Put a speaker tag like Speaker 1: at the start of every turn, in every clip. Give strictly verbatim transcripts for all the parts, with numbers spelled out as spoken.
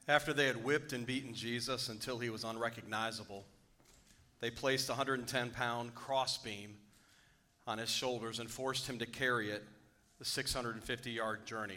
Speaker 1: After they had whipped and beaten Jesus until he was unrecognizable, they placed a one hundred ten pound crossbeam on his shoulders and forced him to carry it the six hundred fifty yard journey.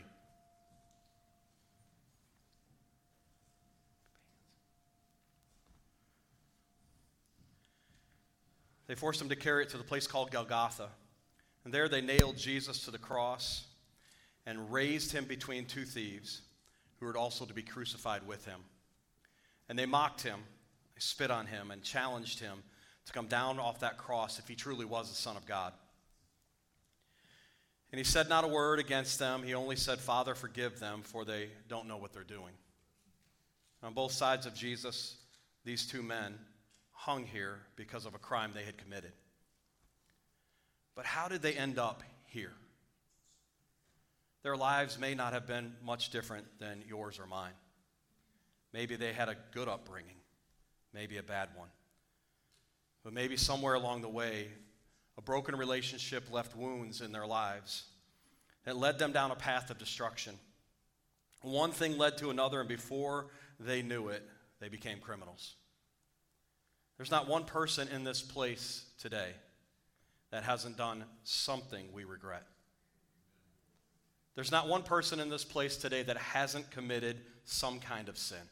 Speaker 1: They forced him to carry it to the place called Golgotha. And there they nailed Jesus to the cross and raised him between two thieves who were also to be crucified with him. And they mocked him, they spit on him, and challenged him to come down off that cross if he truly was the Son of God. And he said not a word against them. He only said, "Father, forgive them, for they don't know what they're doing." On both sides of Jesus, these two men hung here because of a crime they had committed. But how did they end up here? Their lives may not have been much different than yours or mine. Maybe they had a good upbringing, maybe a bad one. But maybe somewhere along the way, a broken relationship left wounds in their lives. It led them down a path of destruction. One thing led to another, and before they knew it, they became criminals. There's not one person in this place today that hasn't done something we regret. There's not one person in this place today that hasn't committed some kind of sin.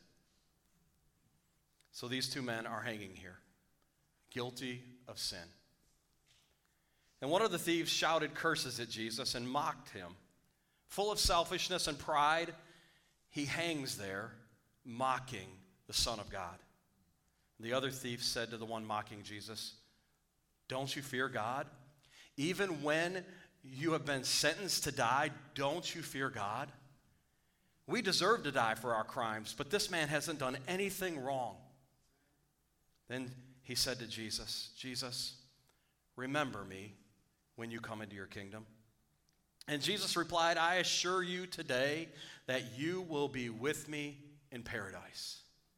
Speaker 1: So these two men are hanging here, guilty of sin. And one of the thieves shouted curses at Jesus and mocked him. Full of selfishness and pride, he hangs there, mocking the Son of God. The other thief said to the one mocking Jesus, "Don't you fear God? Even when you have been sentenced to die, don't you fear God? We deserve to die for our crimes, but this man hasn't done anything wrong." Then he said to Jesus, "Jesus, remember me when you come into your kingdom." And Jesus replied, "I assure you today that you will be with me in paradise."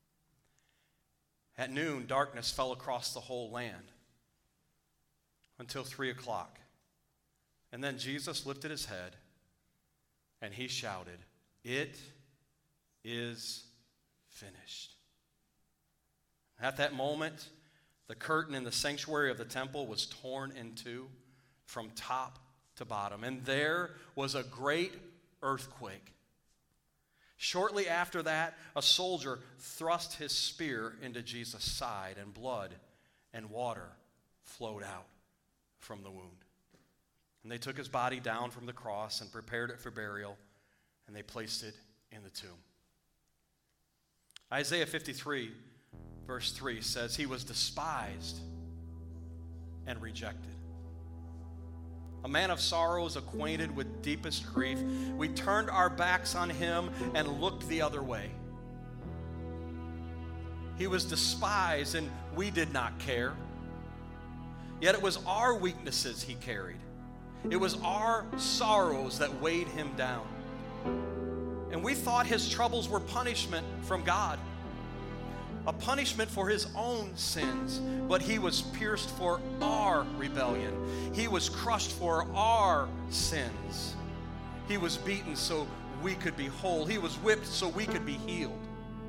Speaker 1: At noon, darkness fell across the whole land until three o'clock. And then Jesus lifted his head and he shouted, "It is finished." At that moment, the curtain in the sanctuary of the temple was torn in two from top to bottom, and there was a great earthquake. Shortly after that, a soldier thrust his spear into Jesus' side, and blood and water flowed out from the wound. And they took his body down from the cross and prepared it for burial, and they placed it in the tomb. Isaiah fifty-three, verse three says, "He was despised and rejected, a man of sorrows, acquainted with deepest grief. We turned our backs on him and looked the other way. He was despised and we did not care. Yet it was our weaknesses he carried. It was our sorrows that weighed him down. And we thought his troubles were punishment from God, a punishment for his own sins, but he was pierced for our rebellion. He was crushed for our sins. He was beaten so we could be whole. He was whipped so we could be healed."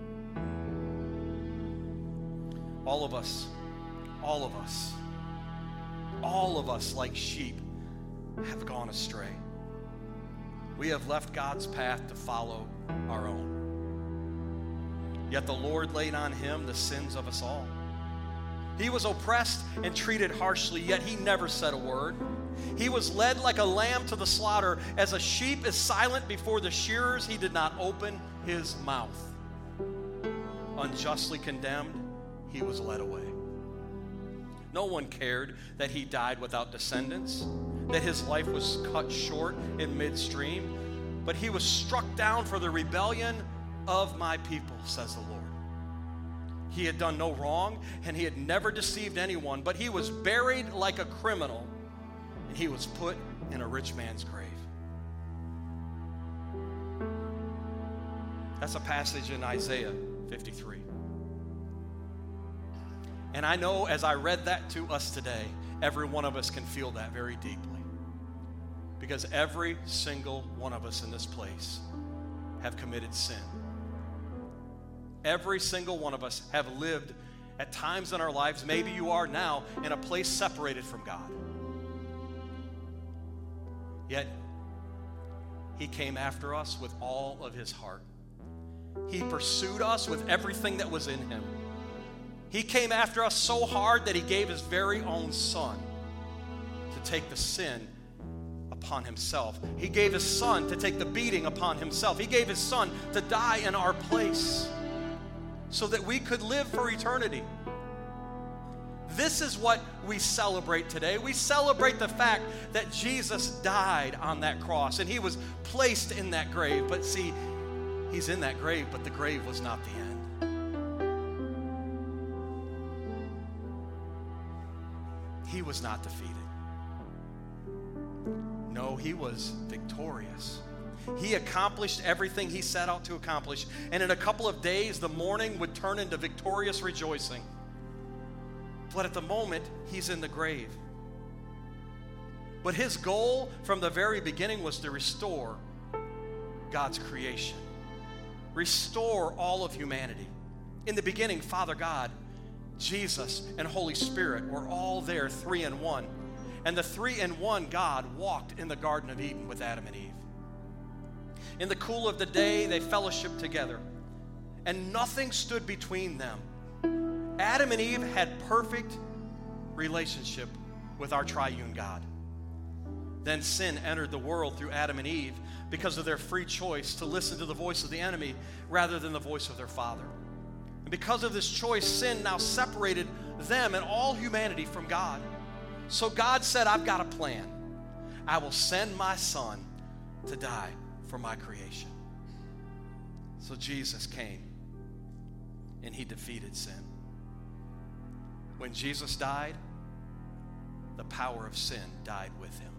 Speaker 1: All of us, all of us, all of us like sheep have gone astray. We have left God's path to follow our own. Yet the Lord laid on him the sins of us all. He was oppressed and treated harshly, yet he never said a word. He was led like a lamb to the slaughter. As a sheep is silent before the shearers, he did not open his mouth. Unjustly condemned, he was led away. No one cared that he died without descendants, that his life was cut short in midstream, but he was struck down for the rebellion of my people, says the Lord. He had done no wrong, and he had never deceived anyone, but he was buried like a criminal, and he was put in a rich man's grave. That's a passage in Isaiah fifty-three. And I know as I read that to us today, every one of us can feel that very deeply, because every single one of us in this place have committed sin. Every single one of us have lived at times in our lives, maybe you are now, in a place separated from God. Yet, he came after us with all of his heart. He pursued us with everything that was in him. He came after us so hard that he gave his very own son to take the sin upon himself. He gave his son to take the beating upon himself. He gave his son to die in our place so that we could live for eternity. This is what we celebrate today. We celebrate the fact that Jesus died on that cross and he was placed in that grave. But see, he's in that grave, but the grave was not the end. He was not defeated. No, he was victorious. He accomplished everything he set out to accomplish. And in a couple of days, the mourning would turn into victorious rejoicing. But at the moment, he's in the grave. But his goal from the very beginning was to restore God's creation. Restore all of humanity. In the beginning, Father God, Jesus, and Holy Spirit were all there, three in one. And the three in one God walked in the Garden of Eden with Adam and Eve. In the cool of the day, they fellowshiped together, and nothing stood between them. Adam and Eve had perfect relationship with our triune God. Then sin entered the world through Adam and Eve because of their free choice to listen to the voice of the enemy rather than the voice of their Father. And because of this choice, sin now separated them and all humanity from God. So God said, I've got a plan. I will send my son to die for my creation. So Jesus came and he defeated sin. When Jesus died, the power of sin died with him.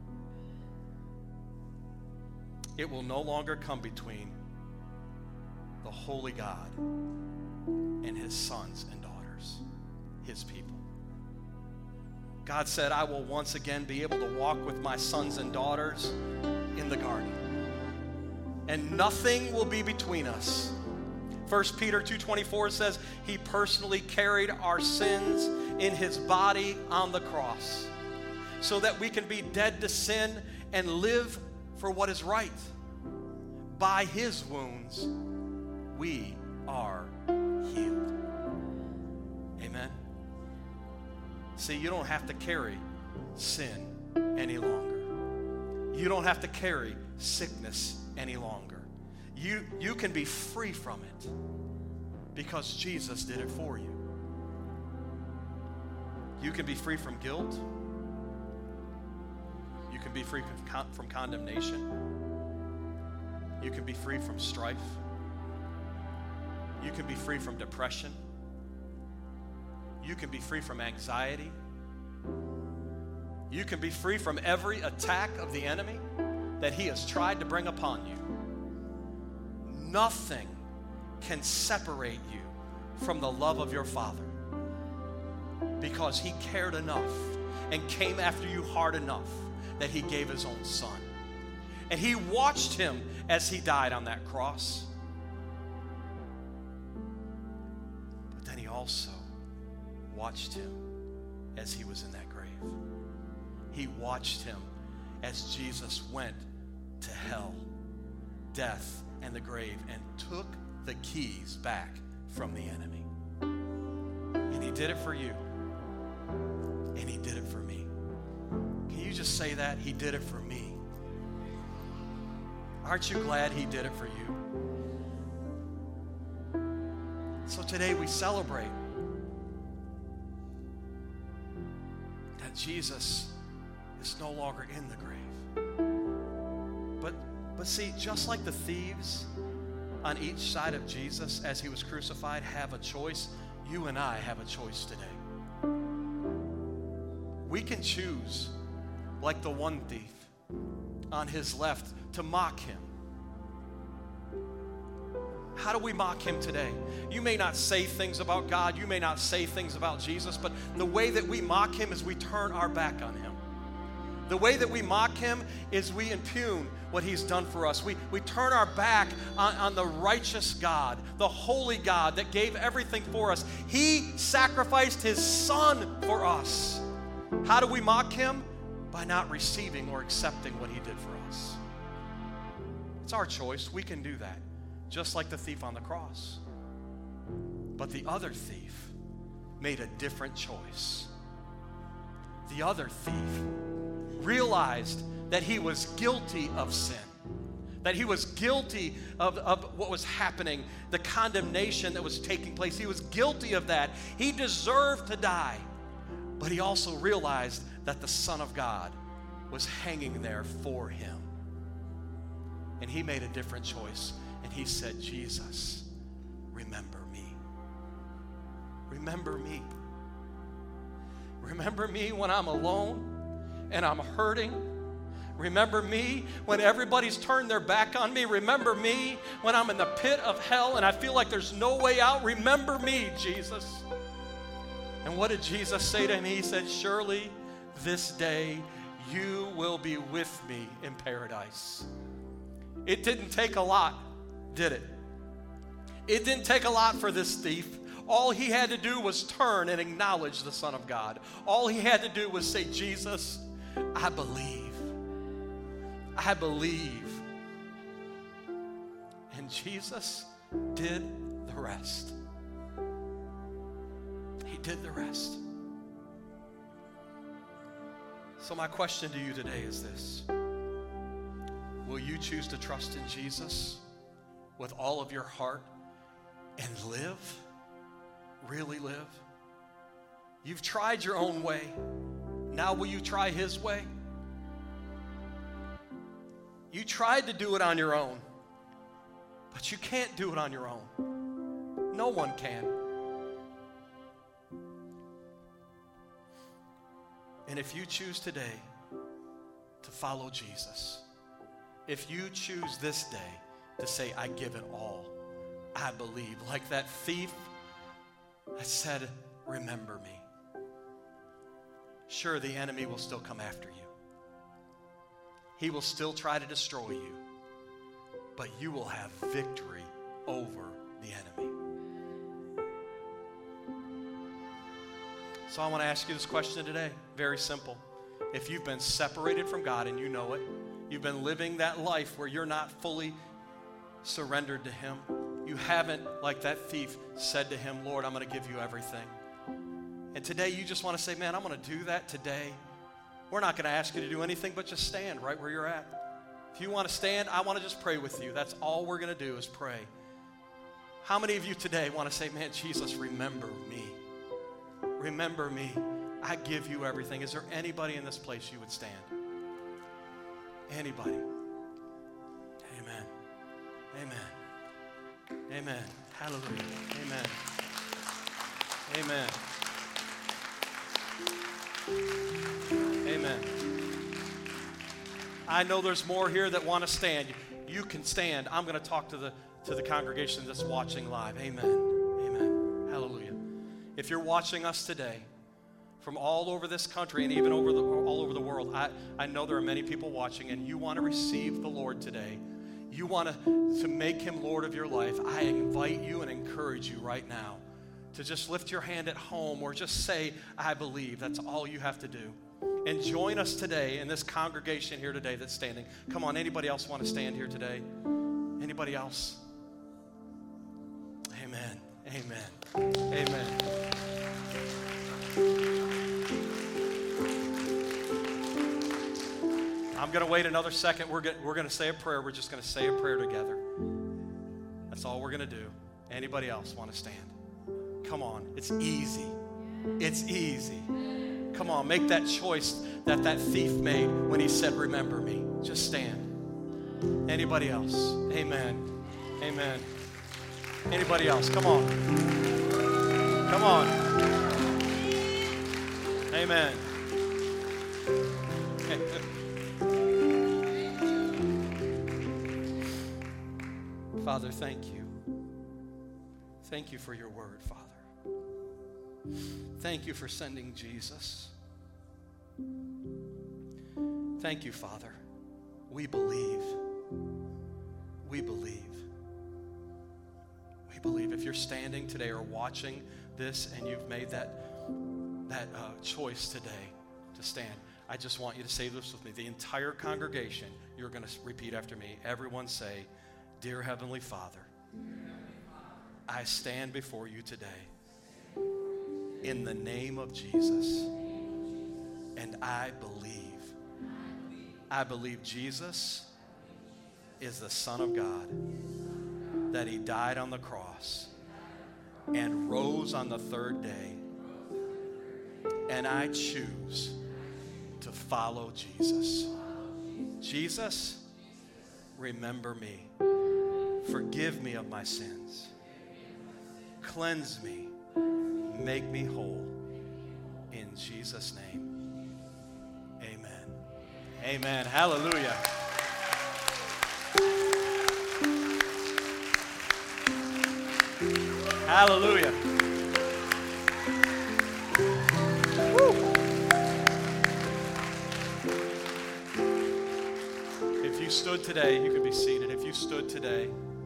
Speaker 1: It will no longer come between the holy God and his sons and daughters, his people. God said, I will once again be able to walk with my sons and daughters in the garden. And nothing will be between us. First Peter two twenty-four says, he personally carried our sins in his body on the cross so that we can be dead to sin and live for what is right. By his wounds, we are healed. Amen. See, you don't have to carry sin any longer. You don't have to carry sickness any longer. You, you can be free from it because Jesus did it for you. You can be free from guilt. You can be free from, con- from condemnation. You can be free from strife. You can be free from depression. You can be free from anxiety. You can be free from every attack of the enemy that he has tried to bring upon you. Nothing can separate you from the love of your Father because he cared enough and came after you hard enough that he gave his own son. And he watched him as he died on that cross. But then he also watched him as he was in that grave. He watched him as Jesus went to hell, death, and the grave and took the keys back from the enemy. And he did it for you. And he did it for me. Can you just say that? He did it for me. Aren't you glad he did it for you? So today we celebrate that Jesus is no longer in the grave. But, but see, just like the thieves on each side of Jesus as he was crucified have a choice, you and I have a choice today. We can choose, like the one thief on his left, to mock him. How do we mock him today? You may not say things about God, you may not say things about Jesus, but the way that we mock him is we turn our back on him. The way that we mock him is we impugn what he's done for us. We, we turn our back on, on the righteous God, the holy God that gave everything for us. He sacrificed his son for us. How do we mock him? By not receiving or accepting what he did for us. It's our choice. We can do that, just like the thief on the cross. But the other thief made a different choice. The other thief realized that he was guilty of sin, that he was guilty of, of what was happening, the condemnation that was taking place. He was guilty of that. He deserved to die. But he also realized that the Son of God was hanging there for him. And he made a different choice. And he said, Jesus, remember me. Remember me. Remember me when I'm alone and I'm hurting. Remember me when everybody's turned their back on me. Remember me when I'm in the pit of hell and I feel like there's no way out. Remember me, Jesus. And what did Jesus say to him? He said, surely this day you will be with me in paradise. It didn't take a lot, did it? It didn't take a lot for this thief. All he had to do was turn and acknowledge the Son of God. All he had to do was say, Jesus, I believe. I believe. And Jesus did the rest. He did the rest. So my question to you today is this. Will you choose to trust in Jesus with all of your heart and live? Really live? You've tried your own way. Now will you try his way? You tried to do it on your own, but you can't do it on your own. No one can. And if you choose today to follow Jesus, if you choose this day to say, I give it all, I believe, like that thief that said, remember me. Sure, the enemy will still come after you. He will still try to destroy you, but you will have victory over the enemy. So I want to ask you this question today. Very simple. If you've been separated from God and you know it, you've been living that life where you're not fully surrendered to him, you haven't, like that thief, said to him, Lord, I'm going to give you everything. And today you just want to say, man, I'm going to do that today. We're not going to ask you to do anything but just stand right where you're at. If you want to stand, I want to just pray with you. That's all we're going to do is pray. How many of you today want to say, man, Jesus, remember me. Remember me. I give you everything. Is there anybody in this place you would stand? Anybody? Amen. Amen. Amen. Hallelujah. Amen. Amen. Amen. I know there's more here that want to stand. You can stand. I'm going to talk to the to the congregation that's watching live. Amen. Amen. Hallelujah. If you're watching us today from all over this country and even over the, all over the world, I, I know there are many people watching and you want to receive the Lord today. You want to, to make him Lord of your life. I invite you and encourage you right now to just lift your hand at home or just say, I believe. That's all you have to do. And join us today in this congregation here today that's standing. Come on, anybody else want to stand here today? Anybody else? Amen. Amen. Amen. I'm going to wait another second. We're going we're going to say a prayer. We're just going to say a prayer together. That's all we're going to do. Anybody else want to stand? Come on. It's easy. It's easy. Come on. Make that choice that that thief made when he said, remember me. Just stand. Anybody else? Amen. Amen. Anybody else? Come on. Come on. Amen. Father, thank you. Thank you for your word, Father. Thank you, Father. We believe. We believe. We believe. If you're standing today or watching this and you've made that, that uh, choice today to stand, I just want you to say this with me. The entire congregation, you're going to repeat after me. Everyone say, Dear Heavenly Father, I stand before you today in the name of Jesus, and I believe. I believe Jesus is the Son of God, that he died on the cross and rose on the third day, and I choose to follow Jesus. Jesus, remember me. Forgive me of my sins. Cleanse me. Make me whole. In Jesus' name, amen. Amen. Hallelujah. Hallelujah. Woo. If you stood today, you could be seated. If you stood today,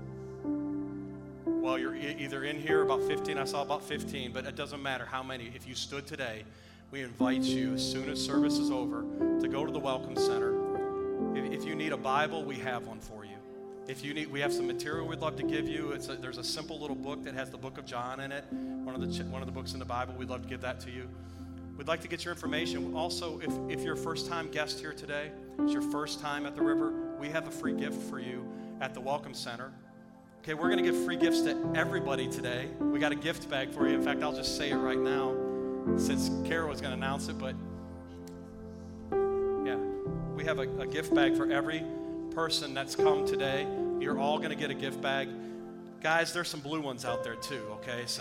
Speaker 1: well, you're e- either in here about fifteen, I saw about fifteen, but it doesn't matter how many. If you stood today, we invite you, as soon as service is over, to go to the Welcome Center. If, if you need a Bible, we have one for you. If you need, we have some material we'd love to give you. It's a, there's a simple little book that has the book of John in it, one of the ch- one of the books in the Bible. We'd love to give that to you. We'd like to get your information. Also, if, if you're a first-time guest here today, it's your first time at the river, we have a free gift for you at the Welcome Center. Okay, we're going to give free gifts to everybody today. We got a gift bag for you. In fact, I'll just say it right now, since Kara was going to announce it, but yeah, we have a, a gift bag for every person that's come today. You're all going to get a gift bag. Guys, there's some blue ones out there too, okay? So,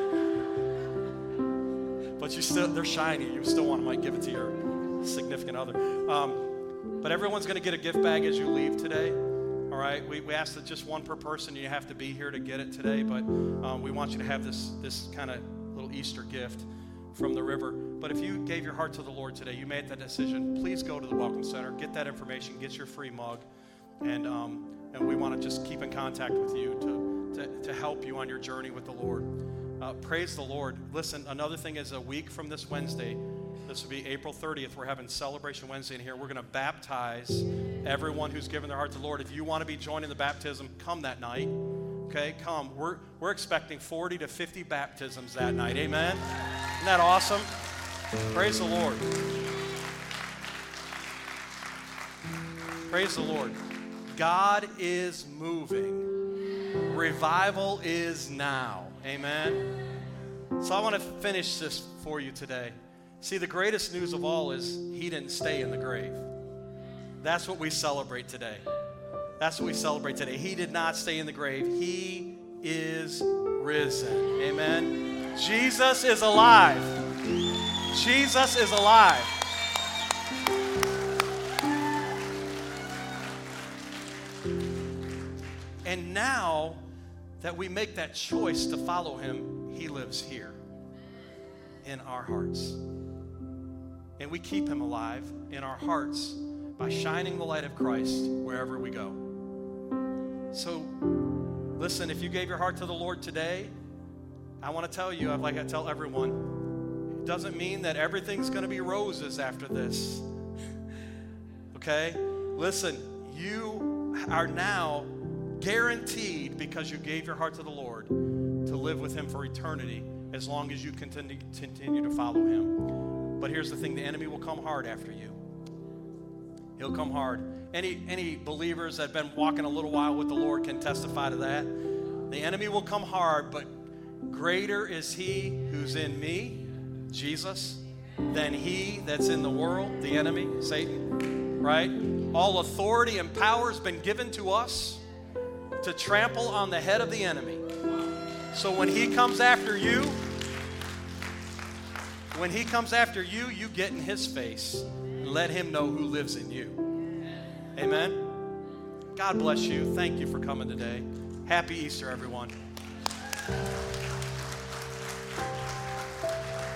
Speaker 1: but you still, they're shiny. You still want to might give it to your significant other. Um, but everyone's going to get a gift bag as you leave today. All right, we, we ask that just one per person. You have to be here to get it today, but um, we want you to have this, this kind of little Easter gift from the river. But if you gave your heart to the Lord today, you made that decision, please go to the Welcome Center, get that information, get your free mug, and um, and we want to just keep in contact with you to, to, to help you on your journey with the Lord. Uh, praise the Lord. Listen, another thing is a week from this Wednesday, this will be April thirtieth, we're having Celebration Wednesday in here. We're going to baptize everyone who's given their heart to the Lord. If you want to be joining the baptism, come that night. Okay, come. We're, we're expecting forty to fifty baptisms that night. Amen? Isn't that awesome? Praise the Lord. Praise the Lord. God is moving. Revival is now. Amen? So I want to finish this for you today. See, the greatest news of all is he didn't stay in the grave. That's what we celebrate today. That's what we celebrate today. He did not stay in the grave. He is risen. Amen? Jesus is alive. Jesus is alive. And now that we make that choice to follow him, he lives here in our hearts. And we keep him alive in our hearts by shining the light of Christ wherever we go. So, listen, if you gave your heart to the Lord today, I want to tell you, like I tell everyone, it doesn't mean that everything's going to be roses after this. Okay? Listen, you are now guaranteed, because you gave your heart to the Lord, to live with him for eternity as long as you continue, continue to follow him. But here's the thing, the enemy will come hard after you. He'll come hard. Any, any believers that have been walking a little while with the Lord can testify to that. The enemy will come hard, but greater is he who's in me, Jesus, than he that's in the world, the enemy, Satan, right? All authority and power has been given to us to trample on the head of the enemy. So when he comes after you, when he comes after you, you get in his face and let him know who lives in you. Amen? God bless you. Thank you for coming today. Happy Easter, everyone.